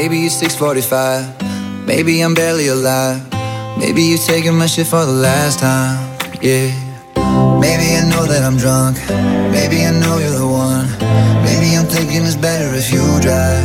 Maybe it's 6:45. Maybe I'm barely alive. Maybe you're taking my shit for the last time. Yeah. Maybe I know that I'm drunk. Maybe I know you're the one. Maybe I'm thinking it's better if you drive.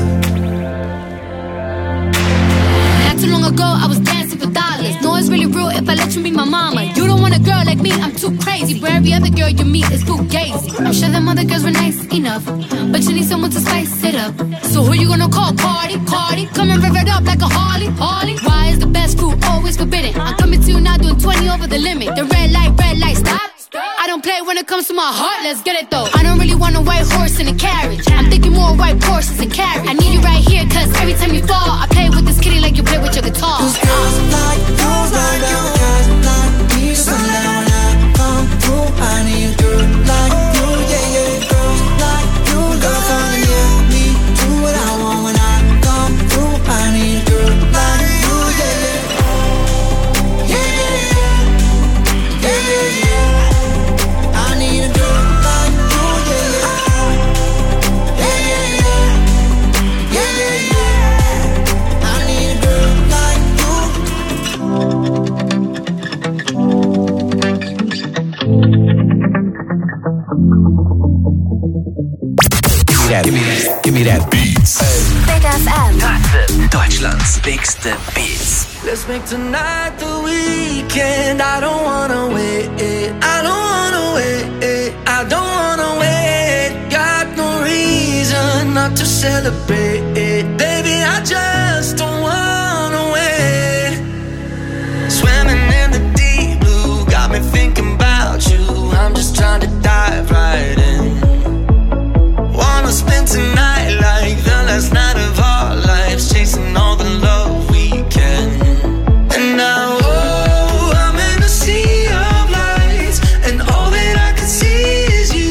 Not too long ago, I was dancing for dollars. No, it's really real if I let you be my mama. You don't want a girl like me, I'm too crazy. But every other girl you meet is fugazi. I'm sure them other girls were nice enough, but you need someone to spice it up. So who you gonna call? Cardi? Come and rev it up like a Harley. Why is the best food always forbidden? I'm coming to you now doing 20 over the limit. The red light, stop. I don't play when it comes to my heart, let's get it though. I don't really want a white horse in a carriage. I'm thinking more white horses and carriage. I need you right here, cause every time you fall, I play with this kitty like you play with your guitar. Cause girls like you right now, guys like me. So now when I come through, I need a girl like you, yeah. Girls like you, girl, finally let me do what I want when I come through. I need a girl like you, yeah. Give me that Beats. Big FM. Deutschlands bigste Beats. Let's make tonight the weekend. I don't wanna wait. I don't wanna wait. I don't wanna wait. Got no reason not to celebrate. Baby, I just don't wanna wait. Swimming in the deep blue got me thinking about you. I'm just trying to dive right in. Wanna spend tonight like the last night of our lives, chasing all the love we can. And now, oh, I'm in a sea of lights, and all that I can see is you.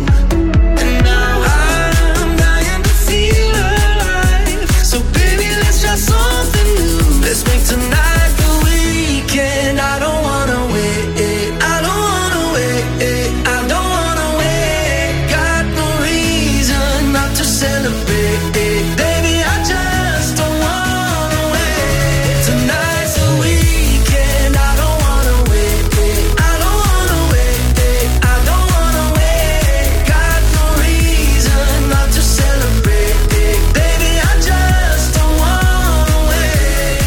And now I'm dying to feel alive. So baby, let's try something new. Let's make tonight the weekend. I don't wanna wait. I don't wanna wait. I don't wanna wait. Got no reason not to celebrate. Baby, I just don't wanna wait. Tonight's the weekend. I don't wanna wait. I don't wanna wait. I don't wanna wait. Got no reason not to celebrate. Baby, I just don't wanna wait.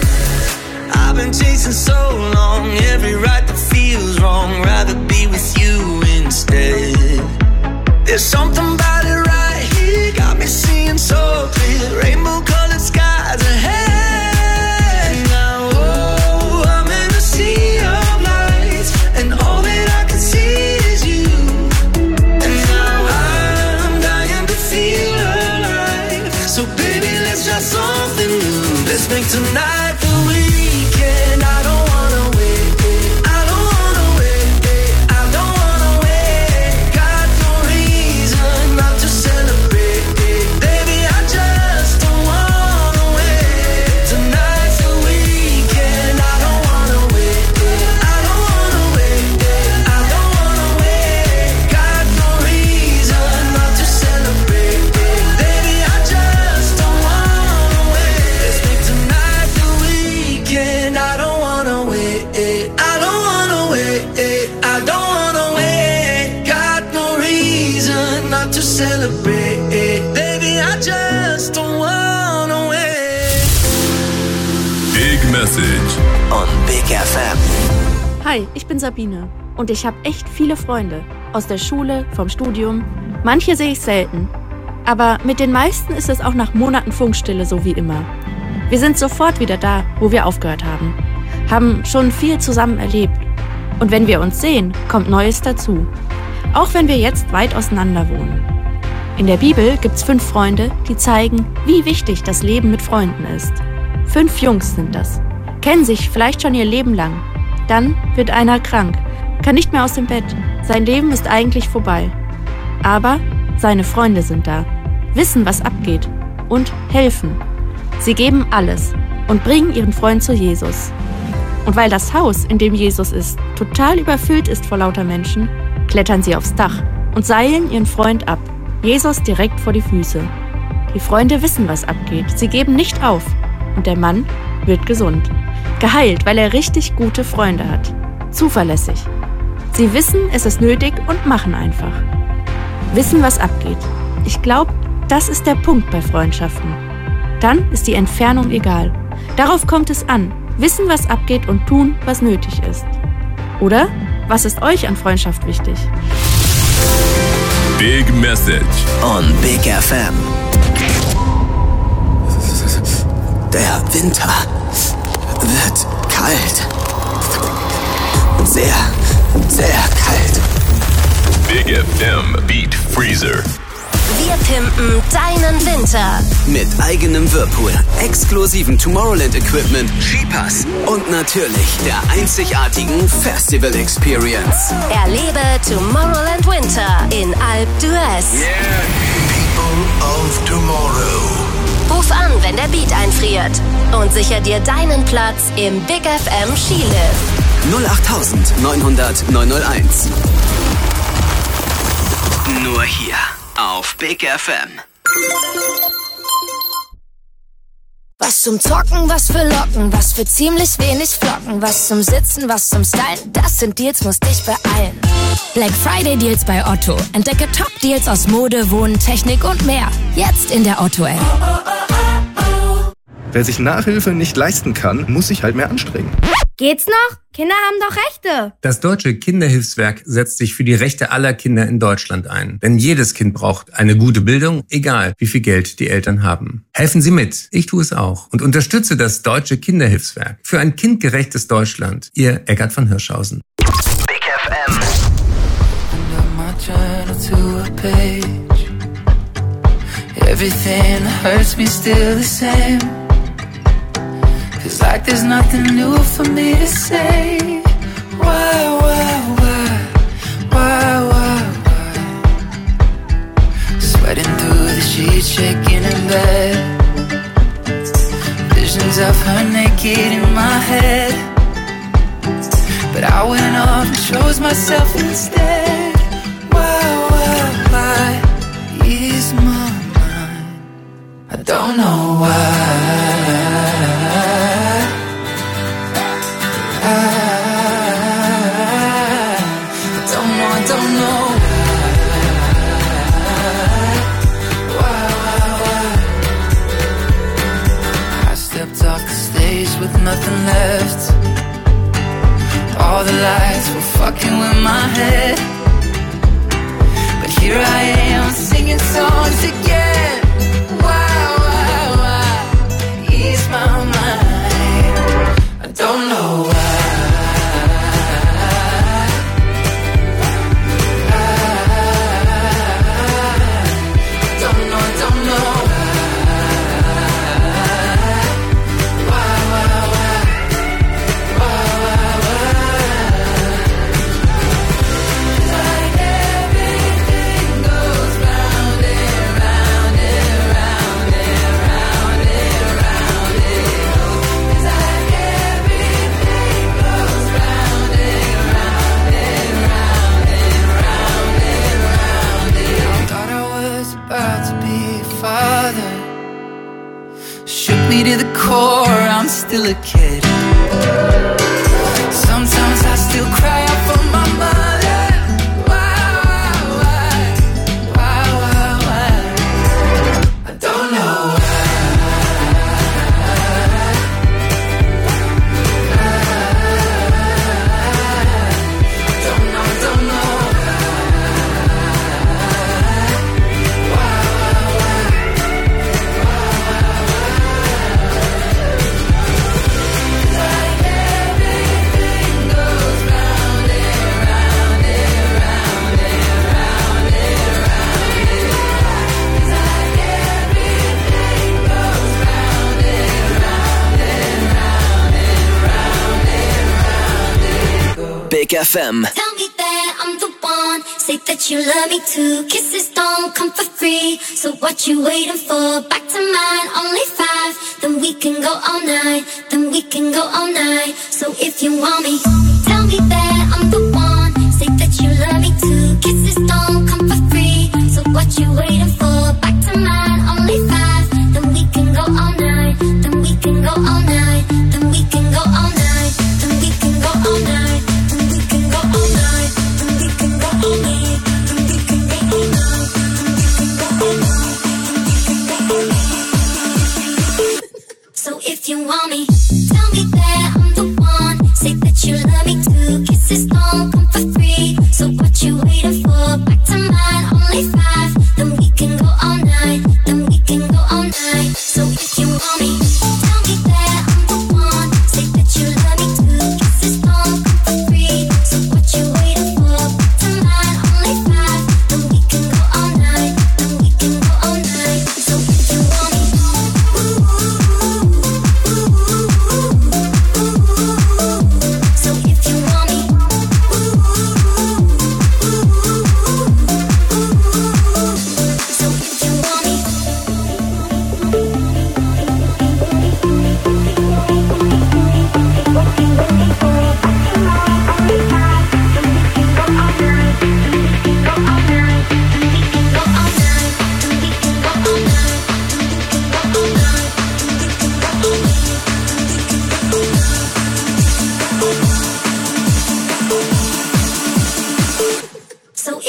I've been chasing so long, every right that feels wrong. Rather be with you instead. There's something about it right here, got me seeing so clear. Rainbow-colored skies ahead. Now, oh, I'm in a sea of lights, and all that I can see is you. And now I'm dying to feel alive. So baby, let's try something new. Let's make tonight the weekend. I don't wanna wait. I don't wanna wait. I don't wanna wait. Got no reason not to celebrate. Baby, I just don't wanna wait. Tonight's the weekend. I don't wanna wait. I don't wanna wait. I don't wanna wait. Got no reason not to celebrate. Baby, I just don't wanna wait. Let's make tonight the weekend. I don't wanna wait. I don't wanna wait. I don't wanna wait. Got no reason not to celebrate. Baby, I just don't wanna wait. Big Message on Big FM. Hi, ich bin Sabine und ich habe echt viele Freunde. Aus der Schule, vom Studium. Manche sehe ich selten. Aber mit den meisten ist es auch nach Monaten Funkstille so wie immer. Wir sind sofort wieder da, wo wir aufgehört haben. Haben schon viel zusammen erlebt. Und wenn wir uns sehen, kommt Neues dazu. Auch wenn wir jetzt weit auseinander wohnen. In der Bibel gibt's 5 Freunde, die zeigen, wie wichtig das Leben mit Freunden ist. 5 Jungs sind das. Kennen sich vielleicht schon ihr Leben lang. Dann wird einer krank, kann nicht mehr aus dem Bett. Sein Leben ist eigentlich vorbei. Aber seine Freunde sind da, wissen, was abgeht und helfen. Sie geben alles und bringen ihren Freund zu Jesus. Und weil das Haus, in dem Jesus ist, total überfüllt ist vor lauter Menschen, klettern sie aufs Dach und seilen ihren Freund ab, Jesus direkt vor die Füße. Die Freunde wissen, was abgeht. Sie geben nicht auf. Und der Mann wird gesund. Geheilt, weil er richtig gute Freunde hat. Zuverlässig. Sie wissen, es ist nötig und machen einfach. Wissen, was abgeht. Ich glaube, das ist der Punkt bei Freundschaften. Dann ist die Entfernung egal. Darauf kommt es an. Wissen, was abgeht und tun, was nötig ist. Oder? Was ist euch an Freundschaft wichtig? Big Message on Big FM. Der Winter wird kalt. Sehr, sehr kalt. Big FM Beat Freezer. Wir pimpen deinen Winter. Mit eigenem Whirlpool, exklusiven Tomorrowland-Equipment, Skipass und natürlich der einzigartigen Festival-Experience. Erlebe Tomorrowland Winter in Alpe d'Huez. Yeah, people of tomorrow. Ruf an, wenn der Beat einfriert und sicher dir deinen Platz im Big FM Skilift. 08000 900 901. Nur hier auf Big FM. Was zum Zocken, was für Locken, was für ziemlich wenig Flocken, was zum Sitzen, was zum Stylen, das sind Deals, musst dich beeilen. Black Friday Deals bei Otto. Entdecke Top-Deals aus Mode, Wohnen, Technik und mehr. Jetzt in der Otto-App. Wer sich Nachhilfe nicht leisten kann, muss sich halt mehr anstrengen. Geht's noch? Kinder haben doch Rechte. Das Deutsche Kinderhilfswerk setzt sich für die Rechte aller Kinder in Deutschland ein. Denn jedes Kind braucht eine gute Bildung, egal wie viel Geld die Eltern haben. Helfen Sie mit, ich tue es auch. Und unterstütze das Deutsche Kinderhilfswerk für ein kindgerechtes Deutschland. Ihr Eckart von Hirschhausen. Big FM. Everything hurts me still the same. Feels like there's nothing new for me to say. Why? Sweating through the sheets, shaking in bed. Visions of her naked in my head. But I went off and chose myself instead. Why is my mind? I don't know why. I don't know why. I stepped off the stage with nothing left. All the lights were fucking with my head. But here I am singing songs again. Why ease my mind? I don't know why. To the core, I'm still a kid. Sometimes I still cry out for my mother. Why? I don't know don't know. Big FM. Tell me that I'm the one. Say that you love me too. Kisses don't come for free. So what you waiting for? Back to mine, only 5. Then we can go all night. So if you want me, tell me that I'm the one. Say that you love me too. Kisses don't come for free. So what you waiting for? Back to mine, only 5.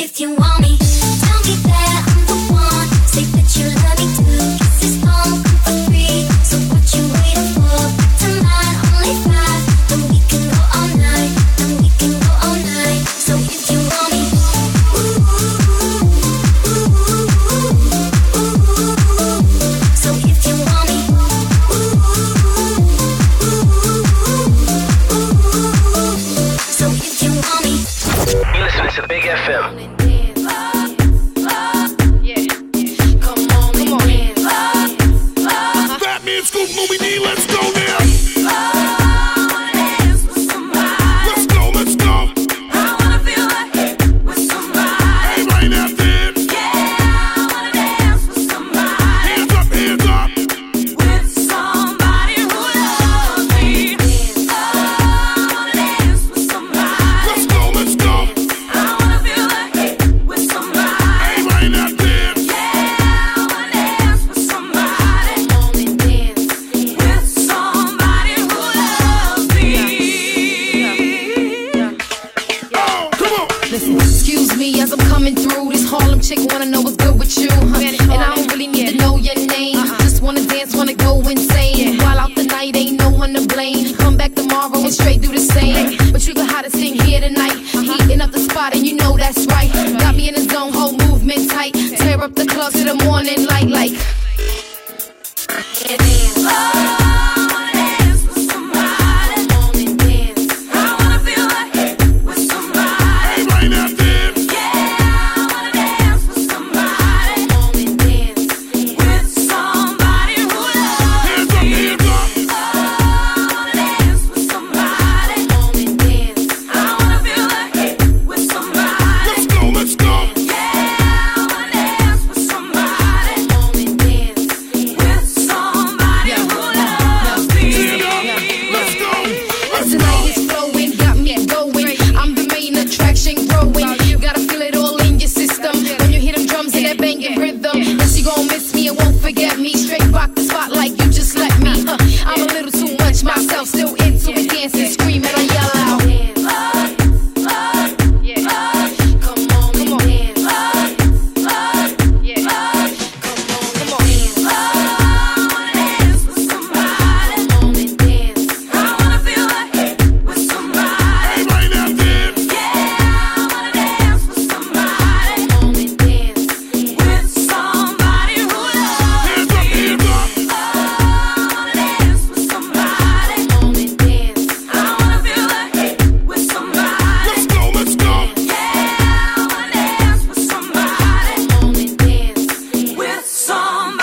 if you want me, tell me that I'm the one. Say that you love me too. Kisses don't come for free, so what you waiting for? Tonight only 5, then we can go all night. Then we can go all night. So if you want me, so if you want me, so if you want me. You listen to Big FM. Batman, Scoop, Movie D, let's go now.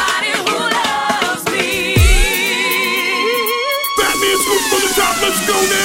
Let's go now.